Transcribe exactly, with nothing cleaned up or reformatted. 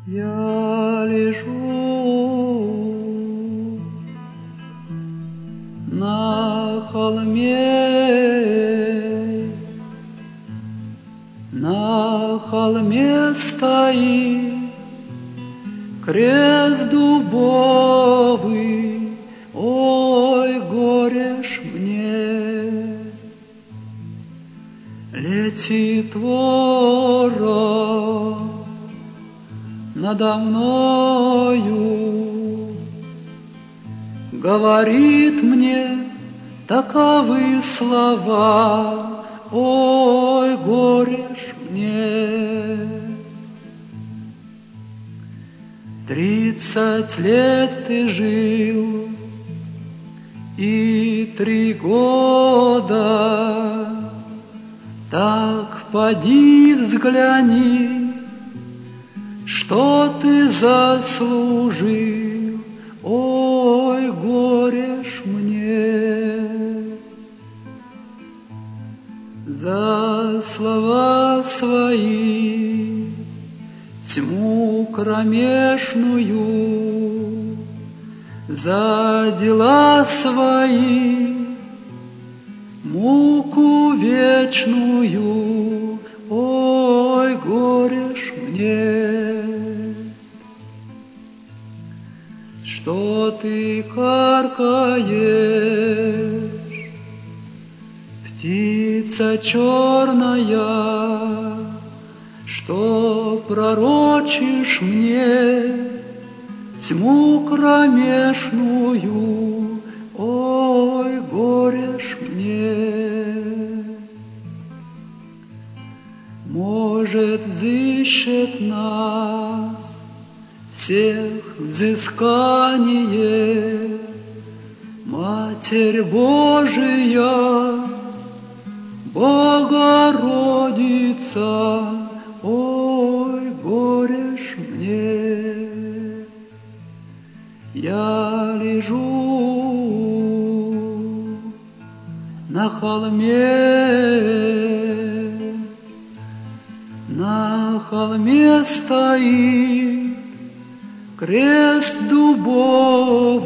Я лежу на холме, на холме стоит крест дубовый, ой, горе ж мне. Летит ворон надо мною, говорит мне таковы слова, ой, горе ж мне. Тридцать лет ты жил, и три года, так поди взгляни, что ты заслужил, ой, горе ж мне. За слова свои тьму кромешную, за дела свои муку вечную, ой, горе ж мне. Что ты каркаешь, птица черная, что пророчишь мне тьму кромешную, ой, горе ж мне. Может, взыщет нас всех взыскание Матерь Божия, Богородица, ой, горе ж мне. Я лежу на холме, на холме стоит крест дубовый,